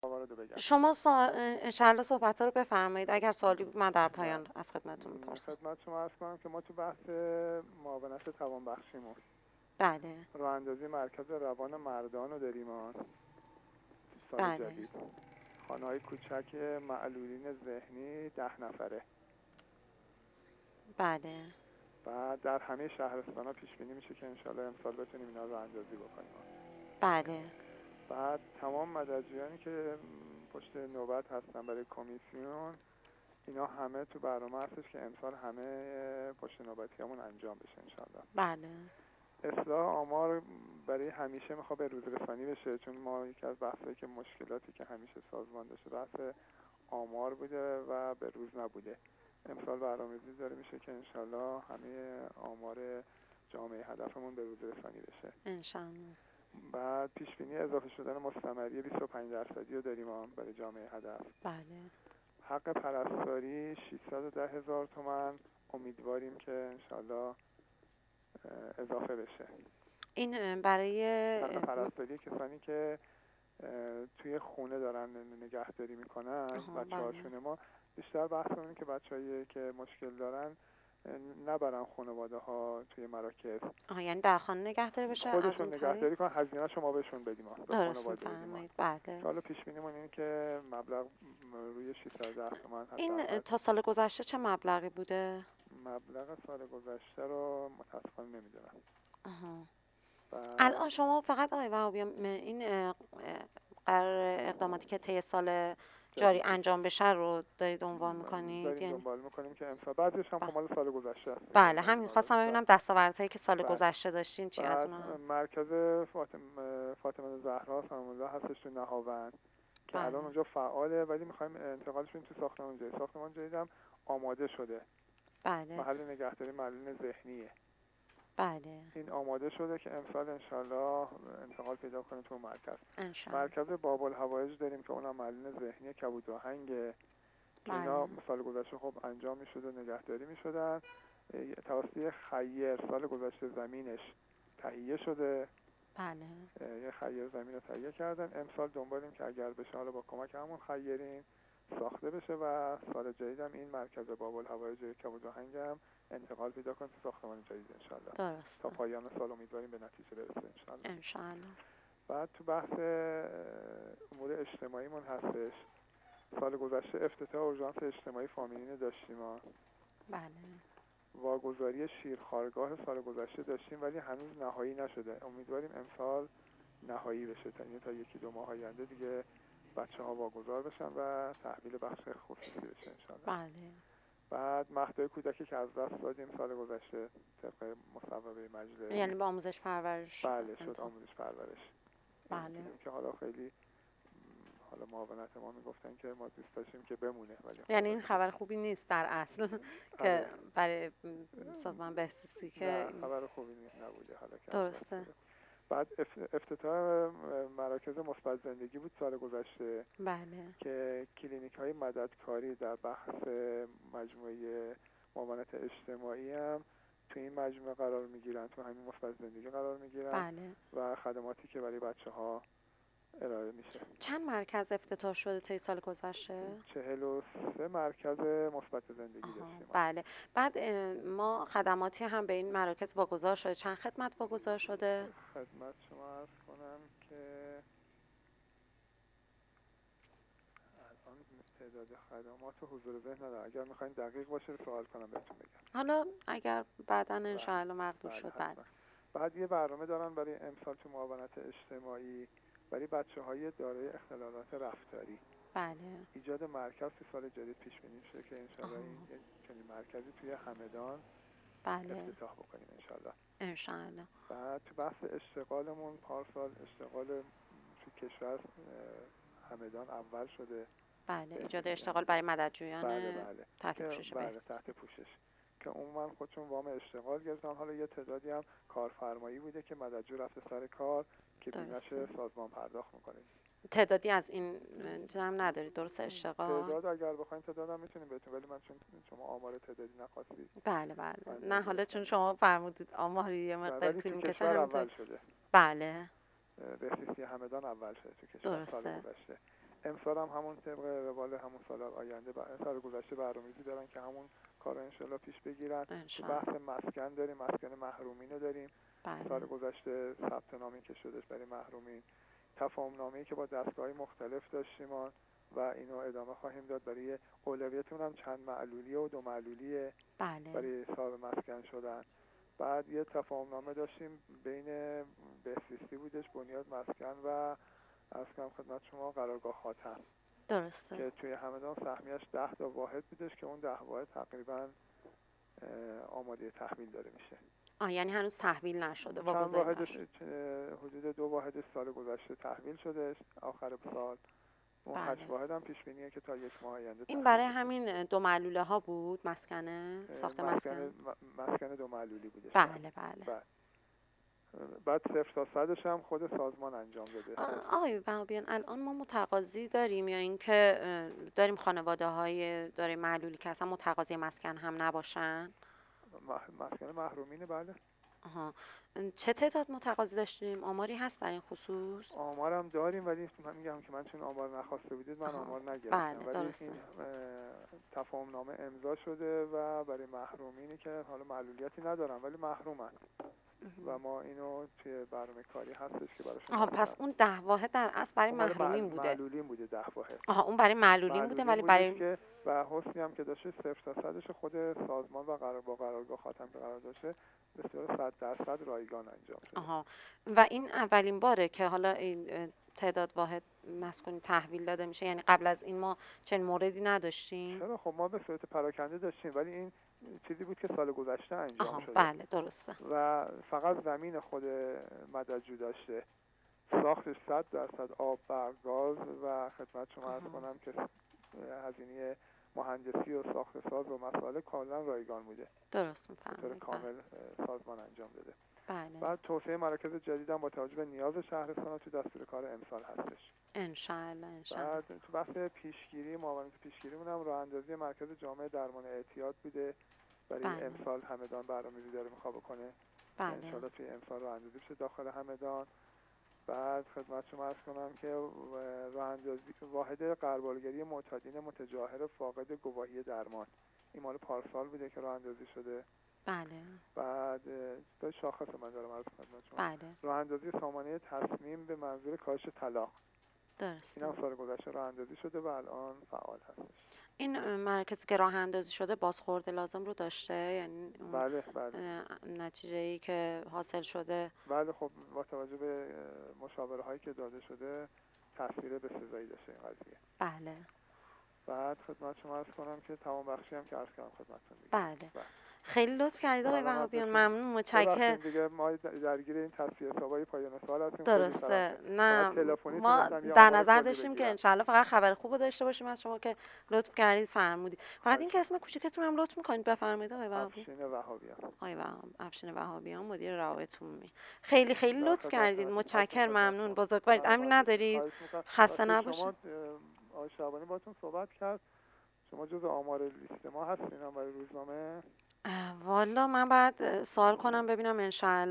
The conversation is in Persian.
موارد رو بگم. شما انشاءالله صحبت رو بفرمایید. اگر سوالی بود من در پایان از خدمتتون میپرسم. خدمت شما عرض کنم که ما تو بحث معاونت توانبخشیمون بله راه اندازی مرکز روان مردان رو داریم سال بله جدید. خانه‌های کوچک معلولین ذهنی 10 نفره. بله و در همه شهرستان‌ها پیش بینی میشه که انشالله امسال بتونیم اینا رو اندازی بکنیم. بله بعد تمام مدرجویانی که پشت نوبت هستن برای کمیسیون، اینا همه تو برنامه هستش که امسال همه پشت نوبتیامون انجام بشه انشالله. بله اصلاح آمار برای همیشه میخواد به روز رسانی بشه، چون ما یکی از بحثایی که مشکلاتی که همیشه سازمان داشته بحث آمار بوده و به روز نبوده. امسال برنامه‌ریزی داره میشه که انشالله همه آمار جامعه هدفمون به روز رسانی بشه. انشالله. بعد پیش بینی اضافه شدن مستمری 25% رو داریم برای جامعه هدف. بله حق پرستاری 610,000 تومان امیدواریم که انشالله اضافه بشه. این برای حق پرستاری کسانی که توی خونه دارن نگهداری میکنن، بچه بله هاشون. ما بیشتر بحثمون که بچه‌هایی که مشکل دارن نبرن خانواده ها توی مراکز، یعنی در خانه نگهداری بشه از خودشون اون طریق. نگهداری کنن، هزینه شما بهشون بدیم به درست خانواده بدیم. میفرمایید. بله حالا پیش بینیمون اینه که مبلغ روی 610 تومان این حداقل. تا سال گذشته چه مبلغی بوده؟ مبلغ سال گذشته رو متاسفانه نمیدونم. الان شما فقط آقای وهابی این قرار اقداماتی که طی سال جاری انجام بشه رو دارید عنوان میکنید؟ داریم یعنی دنبال میکنیم که امسال بعدش هم خب مال سال گذشته است. بله همین خواستم ببینم دستاوردهایی که سال بله. گذشته داشتین چی از بعد اونها. مرکز فاطمه زهرا سلام الله هستش تو نهاوند که بله. الان اونجا فعاله، ولی میخوایم انتقالش بدیم تو ساختمان جدید هم آماده شده. بله محل نگهداری معلولین ذهنیه. بله این آماده شده که امسال انشالله انتقال پیدا کنه تو مرکز. انشالله. مرکز باب الهوایج داریم که اونم معلولین ذهنی کبود آهنگه که اینا بله سال گذشته خب انجام میشد و نگهداری میشدن. توسط خیر سال گذشته زمینش تهیه شده. بله یه خیر زمین رو تهیه کردن. امسال دنبالیم که اگر بشه حالا با کمک همون خیرین ساخته بشه و سال جدید هم این مرکز باب الهوایج کبود آهنگ هم انتقال پیدا کنه تو ساختمان جدید انشالله. درسته. تا پایان سال امیدواریم به نتیجه برسه انشالله. انشالله. بعد تو بحث امور اجتماعیمون هستش. سال گذشته افتتاح اورژانس اجتماعی فامیلین داشتیم. بله واگذاری شیرخوارگاه سال گذشته داشتیم ولی هنوز نهایی نشده. امیدواریم امسال نهایی بشه، تا یکی دو ماه آینده دیگه بچه‌ها واگذار بشن و تحویل بخش خصوصی بشه انشالله. بله بعد مهدای کودکی که از دست دادیم سال گذشته طبق مصوبه مجلس، یعنی با آموزش پرورش. بله شد آموزش پرورش. بله که حالا خیلی حالا معاونت ما میگفتن که ما دوست داشتیم که بمونه، ولی یعنی این خبر خوبی نیست در اصل که برای سازمان بهزیستی که نه خبر خوبی نبوده حالا که درسته. بعد افتتاح مراکز مثبت زندگی بود سال گذشته. بله که کلینیک های مددکاری در بحث مجموعه معاونت اجتماعی هم تو این مجموعه قرار میگیرن، تو همین مثبت زندگی قرار میگیرن. بله. و خدماتی که برای بچه ها ارائه میشه. چند مرکز افتتاح شده طی سال گذشته؟ 43 مرکز مثبت زندگی داشتیم. بله. بعد ما خدماتی هم به این مراکز واگذار شده. چند خدمت واگذار شده؟ خدمت شما عرض کنم که الان تعداد خدمات و حضور ذهن ندارم. اگر میخواین دقیق باشه سوال کنم بهتون بگم. حالا اگر بعدا انشاءالله مقدور شد. بله. بعد یه برنامه دارن برای امسال تو معاونت اجتماعی برای بچه‌های دارای اختلالات رفتاری. بله. ایجاد مرکز تو سال جدید پیش بینی میشه که انشالله این چنین مرکزی توی همدان بله افتتاح بکنیم انشالله. انشالله. بعد تو بحث اشتغالمون پارسال اشتغال تو کشور همدان اول شده. بله ایجاد اشتغال برای مددجویان بله. تحت پوشش بهزیستی. تحت پوشش که عموما خودشون وام اشتغال گرفتن. حالا یه تعدادی هم کارفرمایی بوده که مددجو رفته سر کار که بیمش سازمان پرداخت میکنه. تعدادی از این هم ندارید درسته اشتغال؟ تعداد اگر بخواین تعدادم میتونیم بهتون، ولی من چون شما آمار تعدادی نخواستید. بله نه حالا چون شما فرمودید آماری یه مقدار طول میکشه اول شده. بله بهزیستی همدان اول شده تو کشور سال گذشته. امسال هم همون طبق روال همون سال آینده سال گذشته برنامه‌ریزی دارن که همون کار رو انشالله پیش بگیرن. تو انشالله. بحث مسکن داریم، مسکن محرومین رو داریم. سال بله گذشته ثبت نامی که شدش برای محرومین، تفاهم نامه‌ای که با دستگاه‌های مختلف داشتیم و اینو ادامه خواهیم داد. برای اولویتمون هم چند معلولیه و 2 معلولیه بله برای صاحب مسکن شدن. بعد یه تفاهم نامه داشتیم بین بهزیستی بودش، بنیاد مسکن و عرض کنم خدمت شما قرارگاه خاتم درسته. که توی همدان سهمیش 10 تا واحد بودش که اون 10 واحد تقریبا آماده تحویل داره میشه. یعنی هنوز تحویل نشده، چند واگذاری واحدش نشده. حدود 2 واحدش سال گذشته تحویل شده آخر سال. اون 8 بله. واحد هم پیش بینیه که تا 1 ماه آینده این تحویل برای بشه. همین 2 معلوله ها بود، مسکنه، ساخت مسکن. مسکن 2 معلولی بودش. بله بله. بعد 0 تا 100ش هم خود سازمان انجام داده. آقای بهابیان، الان ما متقاضی داریم یا اینکه داریم خانواده های داره معلولی که اصلا متقاضی مسکن هم نباشن؟ مسکن محرومینه. بله. آها. چه تعداد متقاضی داشتیم؟ آماری هست در این خصوص؟ آمارم داریم ولی من میگم که من چون آمار نخواسته بودید من آمار نگرفتم. بله ولی درسته. این تفاهم نامه امضا شده و برای محرومینی که حالا معلولیتی ندارن ولی محرومن و ما اینو توی برنامه کاری هستش که براشون. پس اون 10 واحد در اصل برای محرومین بوده. معلولین بوده 10 واحد. اون برای معلولین بوده ولی برای که و حسنی هم که داشته 0 تا 100ش خود سازمان و با قرارگاه خاتم که قرار داشته بسیار 100% رایگان انجام شده. و این اولین باره که حالا این تعداد واحد مسکونی تحویل داده میشه، یعنی قبل از این ما چنین موردی نداشتیم؟ چرا؟ خب ما به صورت پراکنده داشتیم ولی این چیزی بود که سال گذشته انجام شده. بله درسته. و فقط زمین خود مددجو داشته، ساختش 100% آب، برق، گاز و خدمت شما عرض کنم که هزینه مهندسی و ساخت ساز و مسائل کاملا رایگان بوده. درست به طور میفهمید. کامل سازمان انجام داده. بله. بعد توسعه مراکز جدید هم با توجه به نیاز شهرستان تو دستور کار امسال هستش. انشالله. بعد تو بحث پیشگیری، معاونت پیشگیریمون هم راه اندازی مرکز جامع درمان اعتیاد بوده. برای امسال همدان برنامه‌ریزی داره میخواد بکنه. بله. انشالله توی امسال راه اندازی بشه داخل همدان. بعد خدمت شما عرض کنم که راه اندازی واحد غربالگری معتادین متجاهر فاقد گواهی درمان، این مال پارسال بوده که راه اندازی شده. بله. بعد تا شاخص من دارم عرض خدمت شما. بله. راه اندازی سامانه تصمیم به منظور کاهش طلاق. درسته. این هم سال گذشته راه اندازی شده و الان فعال هستش. این مرکزی که راه اندازی شده بازخورد لازم رو داشته؟ یعنی بله. نتیجه‌ای که حاصل شده؟ بله. خب با توجه به مشاوره هایی که داده شده تاثیر بسزایی داشته این قضیه. بله. بعد خدمت شما عرض کنم که تمام بخشی هم که عرض کردم خدمتتون دیگه. بله. خیلی لطف کردید آقای وهابیان، ممنون، متشکرم. دیگه ما درگیر این تصفیه حسابای پایان سال هستیم. درسته. نه ما در نظر داشتیم که انشالله فقط خبر خوب داشته باشیم از شما که لطف کردید فرمودید. فقط این که اسم کوچیکتون هم لطف میکنید بفرمایید آقای وهابیان. افشین وهابیان، مدیر روابط عمومی. خیلی خیلی لطف کردید، متشکرم، ممنون، بزرگوارید. امری ندارید؟ خسته نباشید. آقای شعبانی باهاتون صحبت کرد. شما جزء آمار لیست ما هستین برای روزنامه؟ والا من بعد سوال کنم ببینم انشالله